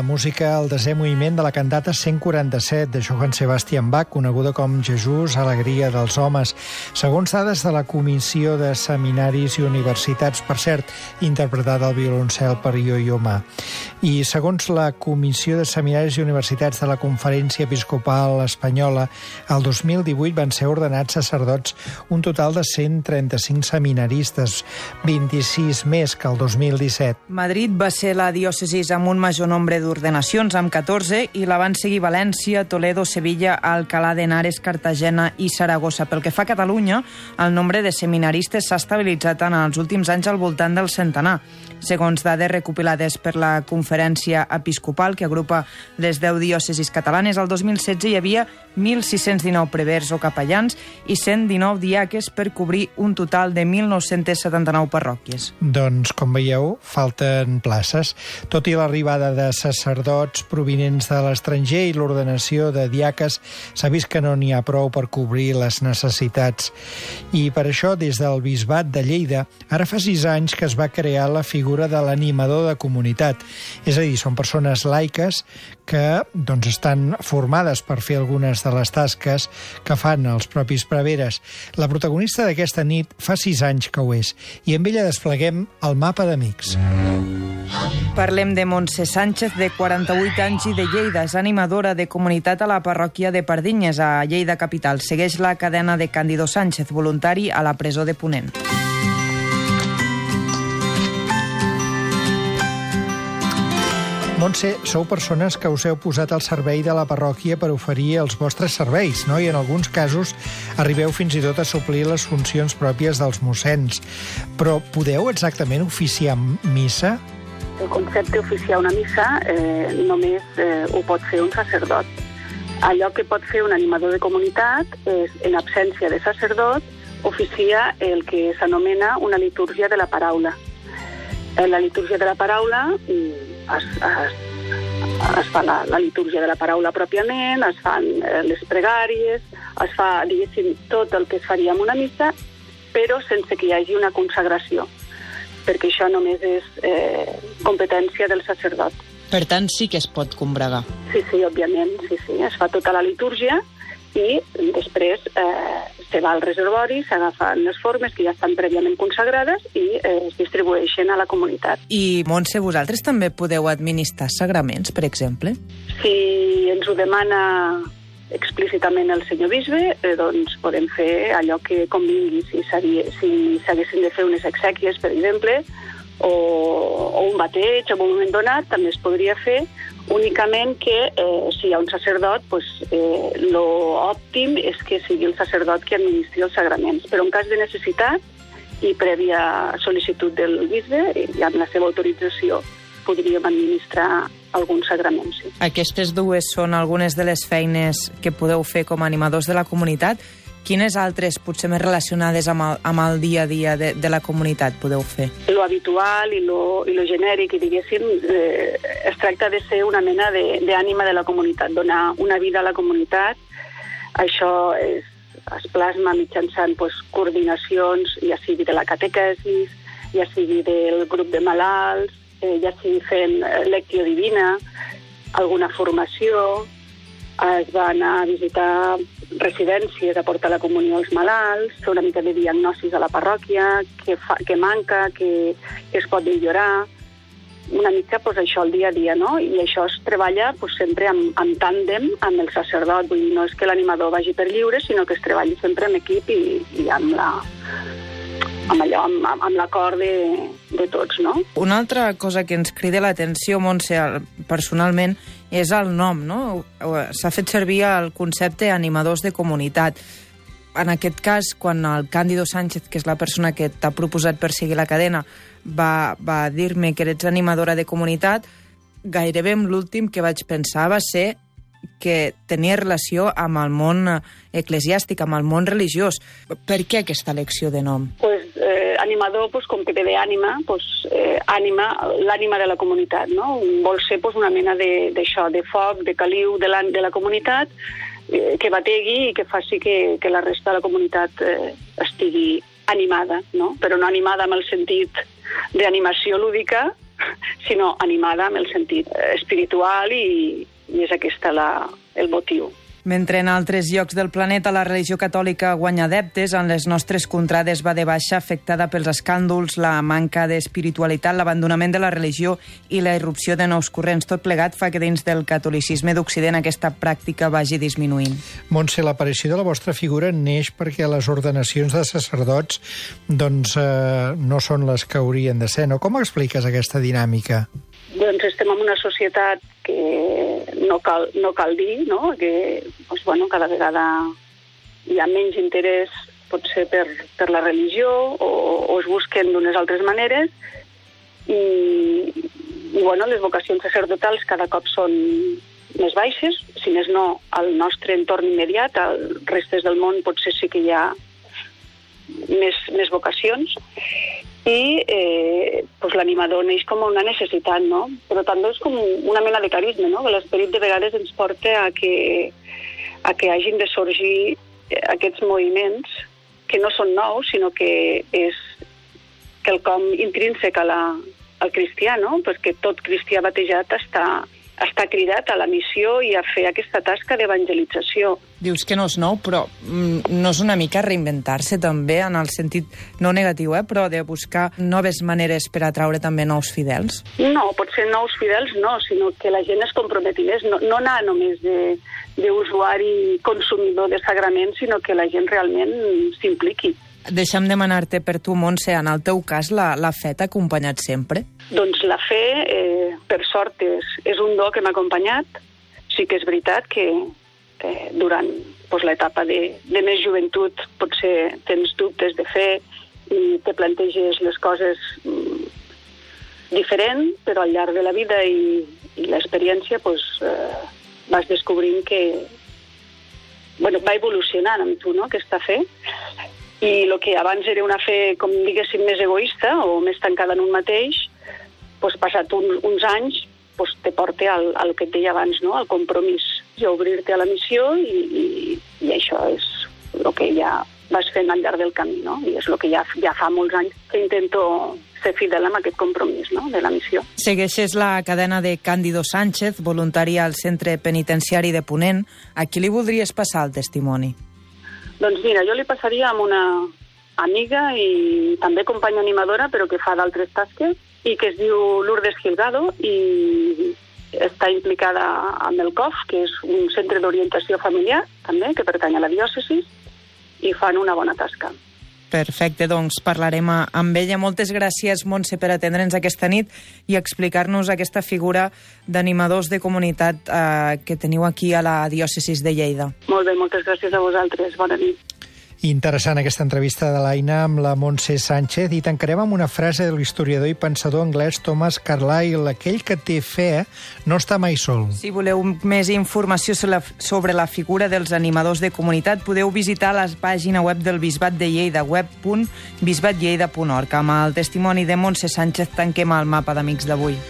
música al desè moviment de la cantata 147 de Johann Sebastian Bach, coneguda com Jesús, alegria dels homes. Segons dades de la Comissió de Seminaris i Universitats, per cert, interpretada al violoncel per Yo-Yo Ma. I segons la Comissió de Seminaris i Universitats de la Conferència Episcopal Espanyola, el 2018 van ser ordenats sacerdots un total de 135 seminaristes, 26 més que el 2017. Madrid va ser la diòcesi amb un major nombre d'ordenacions, amb 14, i la van seguir València, Toledo, Sevilla, Alcalá de Henares, Cartagena i Saragossa. Pel que fa a Catalunya, el nombre de seminaristes s'ha estabilitzat en els últims anys al voltant del centenar. Segons dades recopilades per la Conferència Episcopal, que agrupa les 10 diòcesis catalanes, el 2016 hi havia 1.619 prevers o capellans i 119 diaques per cobrir un total de 1.979 parròquies. Doncs, com veieu, falten places. Tot i l'arribada de sacerdots provinents de l'estranger i l'ordenació de diaques, s'ha vist que no n'hi ha prou per cobrir les necessitats. I per això, des del Bisbat de Lleida, ara fa 6 anys que es va crear la figura de l'animador de comunitat. És a dir, són persones laiques que estan formades per fer algunes de les tasques que fan els propis preveres. La protagonista d'aquesta nit fa 6 anys que ho és, i amb ella despleguem el mapa d'amics. Parlem de Montse Sánchez, de 48 anys i de Lleida. És animadora de comunitat a la parròquia de Pardinyes, a Lleida capital. Segueix la cadena de Cándido Sánchez, voluntari a la presó de Ponent. Montse, sou persones que us heu posat al servei de la parròquia per oferir els vostres serveis, no? I en alguns casos arribeu fins i tot a suplir les funcions pròpies dels mossens. Però podeu exactament oficiar missa? El concepte d'oficiar una missa només ho pot fer un sacerdot. Allò que pot fer un animador de comunitat és, en absència de sacerdot, oficia el que s'anomena una litúrgia de la paraula. La litúrgia de la paraula es fa la litúrgia de la paraula pròpiament, es fan les pregàries, es fa, diguéssim, tot el que es faria en una missa, però sense que hi hagi una consagració, perquè això només és competència del sacerdot. Per tant, sí que es pot combregar. Sí, òbviament, sí. Es fa tota la litúrgia i després se va al reservori, s'agafen les formes que ja estan prèviament consagrades i es distribueixen a la comunitat. I, Montse, vosaltres també podeu administrar sagraments, per exemple? Si ens ho demana explícitament el senyor bisbe, doncs podem fer allò que convingui. Si s'haguessin de fer unes exèquies, per exemple, o un bateig en un moment donat, també es podria fer, únicament que si hi ha un sacerdot, l'òptim és que sigui el sacerdot que administri els sagraments. Però en cas de necessitat i prèvia sol·licitud del bisbe i amb la seva autorització podríem administrar alguns sagraments. Sí. Aquestes dues són algunes de les feines que podeu fer com a animadors de la comunitat. Quines altres, potser més relacionades amb el dia a dia de la comunitat, podeu fer? Lo habitual i lo genèric, diguéssim, es tracta de ser una mena d'ànima de la comunitat, donar una vida a la comunitat. Això es plasma mitjançant coordinacions, ja sigui de la catequesis, ja sigui del grup de malalts, ja sigui fent lectio divina, alguna formació. Es va anar a visitar residències, a portar la comunió als malalts, fer una mica de diagnosis a la parròquia, què manca, què es pot millorar, una mica això al dia a dia, no? I això es treballa sempre en tàndem amb el sacerdot, vull dir, no és que l'animador vagi per lliure, sinó que es treballa sempre en equip i amb l'acord de tots, no? Una altra cosa que ens crida l'atenció, Montse, personalment, és el nom, no? S'ha fet servir el concepte animadors de comunitat. En aquest cas, quan el Cándido Sánchez, que és la persona que t'ha proposat per seguir la cadena, va dir-me que eres animadora de comunitat, gairebé l'últim que vaig pensar va ser que tenia relació amb el món eclesiàstic, amb el món religiós. Per què aquesta elecció de nom? Animador, com que ve d'ànima, l'ànima de la comunitat, no? Vol ser una mena d'això, de foc, de caliu de la comunitat, que bategui i que faci que la resta de la comunitat estigui animada, no? Però no animada amb el sentit d'animació lúdica, sinó animada amb el sentit espiritual i és aquest el motiu. Mentre en altres llocs del planeta la religió catòlica guanya adeptes, en les nostres contrades va de baixa, afectada pels escàndols, la manca d'espiritualitat, l'abandonament de la religió i la irrupció de nous corrents. Tot plegat fa que dins del catolicisme d'Occident aquesta pràctica vagi disminuint. Montse, l'aparició de la vostra figura neix perquè les ordenacions de sacerdots no són les que haurien de ser, no? Com expliques aquesta dinàmica? Doncs estem en una societat que no cal dir, no? Que cada vegada hi ha menys interès potser per la religió o es busquen d'unes altres maneres i les vocacions sacerdotals cada cop són més baixes, si més no al nostre entorn immediat, al restes del món potser sí que hi ha més vocacions i l'animador neix com una necessitat, no? Però també és com una mena de carisma, no? Que l'esperit de vegades ens porta a que hagin de sorgir aquests moviments que no són nous, sinó que és quelcom intrínsec al cristià, no? Perquè tot cristià batejat està cridat a la missió i a fer aquesta tasca d'evangelització. Dius que no és nou, però no és una mica reinventar-se també, en el sentit no negatiu, però de buscar noves maneres per atraure també nous fidels? No, potser nous fidels no, sinó que la gent es comprometi més, no anar només d'usuari consumidor de sagraments, sinó que la gent realment s'impliqui. Deixa'm demanar-te per tu, Montse, en el teu cas, la fe t'ha acompanyat sempre? Doncs la fe, per sort, és un do que m'ha acompanyat. Sí que és veritat que durant l'etapa de més joventut potser tens dubtes de fe i te planteges les coses diferent, però al llarg de la vida i l'experiència vas descobrint que va evolucionant amb tu, no?, aquesta fe. I el que abans era una fe, com diguéssim, més egoista o més tancada en un mateix, passat uns anys, te porta al que et deia abans, no?, al compromís i a obrir-te a la missió i això és el que ja vas fent al llarg del camí, no? I és el que ja fa molts anys que intento ser fidel amb aquest compromís, no?, de la missió. Segueixes la cadena de Cándido Sánchez, voluntari al Centre Penitenciari de Ponent. A qui li voldries passar el testimoni? Doncs mira, jo li passaria amb una amiga i també companya animadora, però que fa d'altres tasques, i que es diu Lourdes Gilgado i està implicada amb el COF, que és un centre d'orientació familiar, també, que pertany a la diòcesi, i fan una bona tasca. Perfecte, doncs parlarem amb ella. Moltes gràcies, Montse, per atendre'ns aquesta nit i explicar-nos aquesta figura d'animadors de comunitat que teniu aquí a la diòcesi de Lleida. Molt bé, moltes gràcies a vosaltres. Bona nit. Interessant aquesta entrevista de l'Aina amb la Montse Sánchez i tancarem amb una frase de l'historiador i pensador anglès Thomas Carlyle: aquell que té fe no està mai sol. Si voleu més informació sobre la figura dels animadors de comunitat, podeu visitar la pàgina web del Bisbat de Lleida, web.bisbatlleida.org. Amb el testimoni de Montse Sánchez tanquem el mapa d'Amics d'avui.